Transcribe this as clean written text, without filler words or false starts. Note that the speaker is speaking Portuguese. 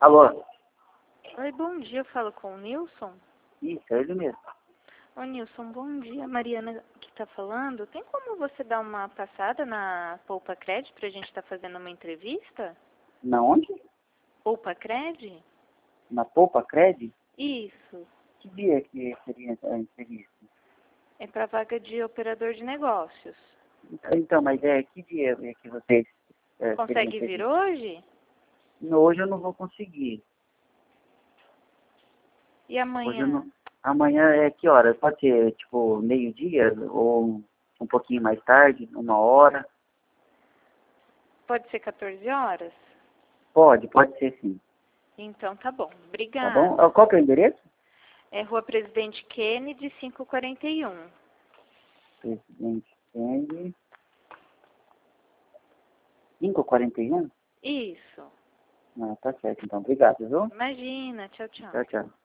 Alô? Oi, bom dia. Eu falo com o Nilson. Isso, é ele mesmo. Ô, Nilson, bom dia. Mariana que tá falando. Tem como você dar uma passada na Poupa Cred pra gente estar fazendo uma entrevista? Na onde? Poupa Cred? Na Poupa Cred? Isso. Que dia que seria a entrevista? É pra vaga de operador de negócios. Então, mas que dia é que vocês teriam Consegue vir entrevista? hoje? Hoje eu não vou conseguir. E Hoje eu amanhã? não... Amanhã é que hora? Pode ser, tipo, meio-dia ou um pouquinho mais tarde, 1 hora? Pode ser 14 horas? Pode ser sim. Então tá bom. Tá bom? Obrigada. Qual que é o endereço? É Rua Presidente Kennedy, 541. Presidente Kennedy, 541? Isso. Ah, tá certo, então. Obrigado, viu? Imagina. Tchau, tchau. Tchau, tchau.